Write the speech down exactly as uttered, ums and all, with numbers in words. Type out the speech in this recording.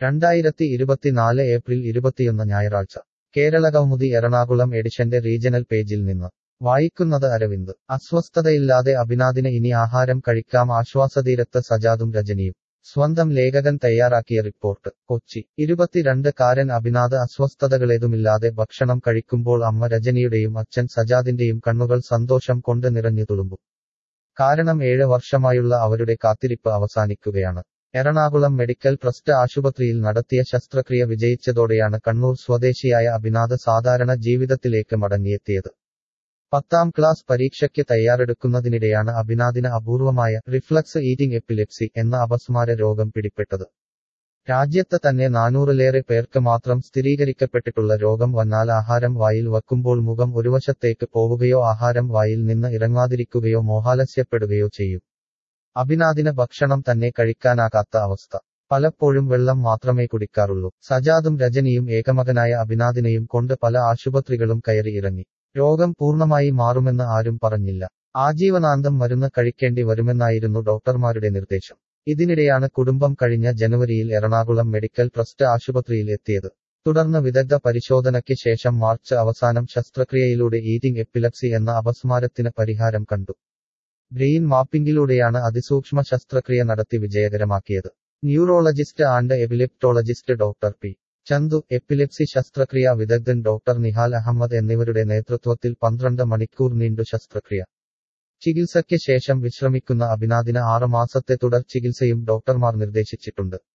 രണ്ടായിരത്തി ഇരുപത്തിനാല് ഏപ്രിൽ ഇരുപത്തിയൊന്ന് ഞായറാഴ്ച കേരള കൗമുദി എറണാകുളം എഡിഷന്റെ റീജണൽ പേജിൽ നിന്ന് വായിക്കുന്നത് അരവിന്ദ്. അസ്വസ്ഥതയില്ലാതെ അഭിനാദിന് ഇനി ആഹാരം കഴിക്കാം. ആശ്വാസതീരത്ത് സജാദും രജനിയും. സ്വന്തം ലേഖകൻ തയ്യാറാക്കിയ റിപ്പോർട്ട്. കൊച്ചി. ഇരുപത്തിരണ്ട് കാരൻ അഭിനാദ് അസ്വസ്ഥതകളേതുമില്ലാതെ ഭക്ഷണം കഴിക്കുമ്പോൾ അമ്മ രജനിയുടെയും അച്ഛൻ സജാദിന്റെയും കണ്ണുകൾ സന്തോഷം കൊണ്ട് നിറഞ്ഞു തുളുമ്പും. കാരണം ഏഴ് വർഷമായുള്ള അവരുടെ കാത്തിരിപ്പ് അവസാനിക്കുകയാണ്. എറണാകുളം മെഡിക്കൽ ട്രസ്റ്റ് ആശുപത്രിയിൽ നടത്തിയ ശസ്ത്രക്രിയ വിജയിച്ചതോടെയാണ് കണ്ണൂർ സ്വദേശിയായ അഭിനാദ് സാധാരണ ജീവിതത്തിലേക്ക് മടങ്ങിയെത്തിയത്. പത്താം ക്ലാസ് പരീക്ഷയ്ക്ക് തയ്യാറെടുക്കുന്നതിനിടെയാണ് അഭിനാദിന് അപൂർവമായ റിഫ്ലക്സ് ഈറ്റിംഗ് എപ്പിലെപ്സി എന്ന അപസ്മാര രോഗം പിടിപെട്ടത്. രാജ്യത്ത് തന്നെ നാനൂറിലേറെ പേർക്ക് മാത്രം സ്ഥിരീകരിക്കപ്പെട്ടിട്ടുള്ള രോഗം വന്നാൽ ആഹാരം വായിൽ വയ്ക്കുമ്പോൾ മുഖം ഒരുവശത്തേക്ക് പോവുകയോ ആഹാരം വായിൽ നിന്ന് ഇറങ്ങാതിരിക്കുകയോ മോഹാലസ്യപ്പെടുകയോ ചെയ്യും. അഭിനാദിന് ഭക്ഷണം തന്നെ കഴിക്കാനാകാത്ത അവസ്ഥ. പലപ്പോഴും വെള്ളം മാത്രമേ കുടിക്കാറുള്ളൂ. സജാദും രജനിയും ഏകമകനായ അഭിനാദിനെയും കൊണ്ട് പല ആശുപത്രികളും കയറി ഇറങ്ങി. രോഗം പൂർണ്ണമായി മാറുമെന്ന് ആരും പറഞ്ഞില്ല. ആജീവനാന്തം മരുന്ന് കഴിക്കേണ്ടി വരുമെന്നായിരുന്നു ഡോക്ടർമാരുടെ നിർദ്ദേശം. ഇതിനിടെയാണ് കുടുംബം കഴിഞ്ഞ ജനുവരിയിൽ എറണാകുളം മെഡിക്കൽ ട്രസ്റ്റ് ആശുപത്രിയിൽ എത്തിയത്. തുടർന്ന് വിദഗ്ധ പരിശോധനയ്ക്ക് ശേഷം മാർച്ച് അവസാനം ശസ്ത്രക്രിയയിലൂടെ ഈറ്റിംഗ് എപ്പിലെപ്സി എന്ന അപസ്മാരത്തിന് പരിഹാരം കണ്ടു. ബ്രെയിൻ മാപ്പിംഗിലൂടെയാണ് അതിസൂക്ഷ്മ ശസ്ത്രക്രിയ നടത്തി വിജയകരമാക്കിയത്. Neurologist and epileptologist doctor P Chandu, epilepsy ശസ്ത്രക്രിയാ വിദഗ്ധൻ ഡോക്ടർ നിഹാൽ അഹമ്മദ് എന്നിവരുടെ നേതൃത്വത്തിൽ പന്ത്രണ്ട് മണിക്കൂർ നീണ്ടു ശസ്ത്രക്രിയ. ചികിത്സയ്ക്ക് ശേഷം വിശ്രമിക്കുന്ന അഭിനാദിന് ആറ് മാസത്തെ തുടർ ചികിത്സയും ഡോക്ടർമാർ നിർദ്ദേശിച്ചിട്ടുണ്ട്.